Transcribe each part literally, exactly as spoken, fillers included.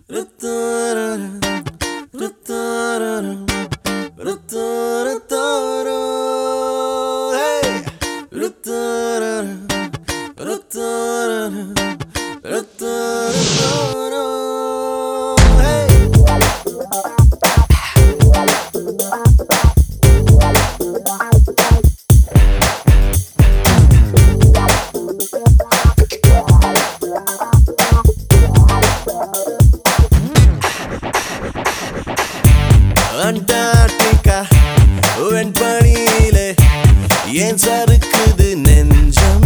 Antarctica வெண்பனியிலே ஏன் சறுக்குது நெஞ்சம்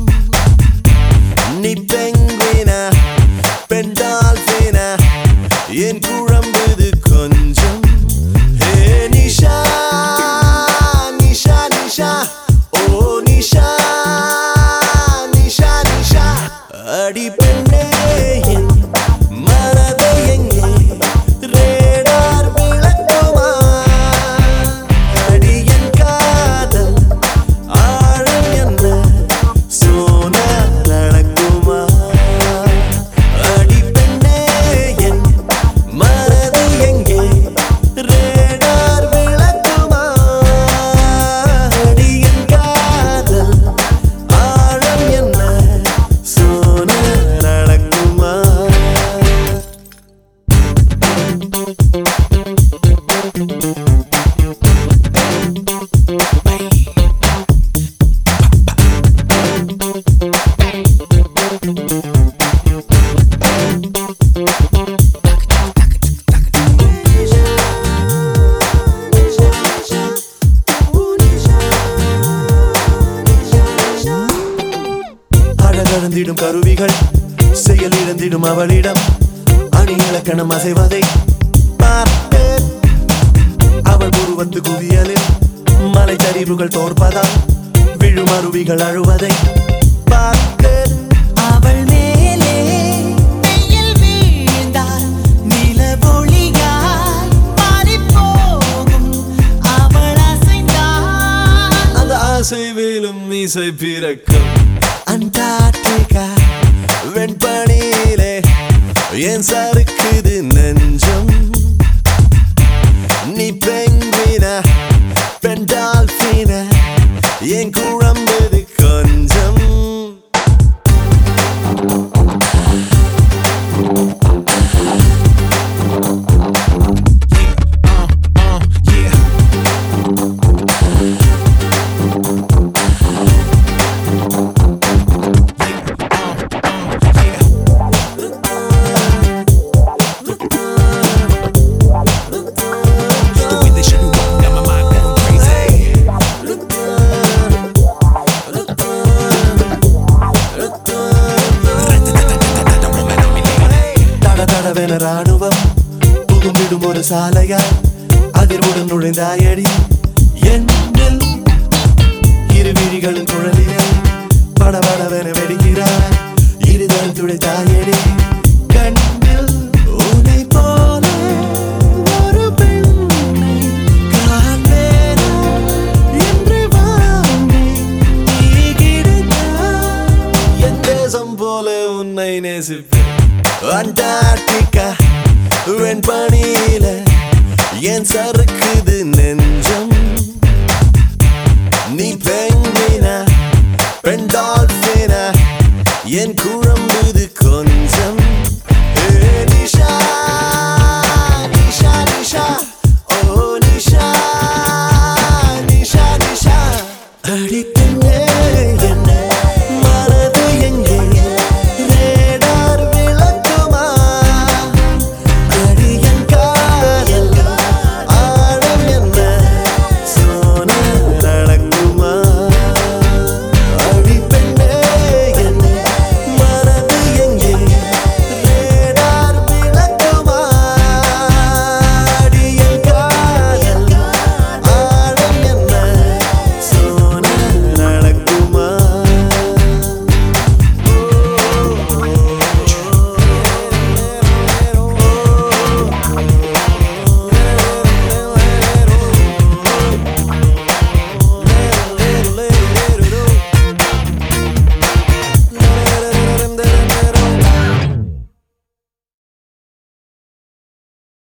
நீ பெங்குவினா பெண் டால்பினா ஏன் குழம்புது கொஞ்சம் ஹே நிஷா நிஷா நிஷா ஓ நிஷா நிஷா நிஷா அடி பெண்ணே என் மனதை எங்கே ரேடார் விளக்குமா அடி என் காதல் ஆழம் என்ன சோனார் நடக்குமா அடி பெண்ணே என் மனதை எங்கே ரேடார் விளக்குமா அடி என் காதல் ஆழம் என்ன சோனார் நடக்குமா அழகழந்திடும் கருவிகள் செயல் இழந்திடும் அவளிடம் அணி இலக்கணம் அசைவதை பார்த்தேன் அவள் உருவத்து குவியலில் மலை சரிவுகள் தோற்பதால் விழும் அருவிகள் அழுவதை பார்த்தேன் அவள் மேலே வெயில் வீழ்ந்தால் நிலவொளியால் மாறிப்போகும் அவள் அசைந்தால் அந்த அசைவிலும் இசை பிறக்கும் அண்டார்டிகா வெண்பனியிலே ஏன் சறுக்குது நெஞ்சம் நீ பெங்குவினா பெண் டால்பினா ஏன் குழம்புது கொஞ்சம் தடதடவென ராணுவம் புகுந்திடும் ஒரு சாலையாய் அதிர்வுடன் நுழைந்தாயடி என்னில் இரு விழிகளின் குழலிலே படபடவென வெடிக்கிறாய் இருதல் துடைத்தாயடி கண்ணில் உன்னை போல ஒரு பெண்ணை காண்பேனா என்று வாங்கி நீ கிடைத்தாய் என் தேசம் போல உன்னை நேசிப்பேன் அண்டார்டிகா வெண்பனியிலே ஏன் சறுக்குது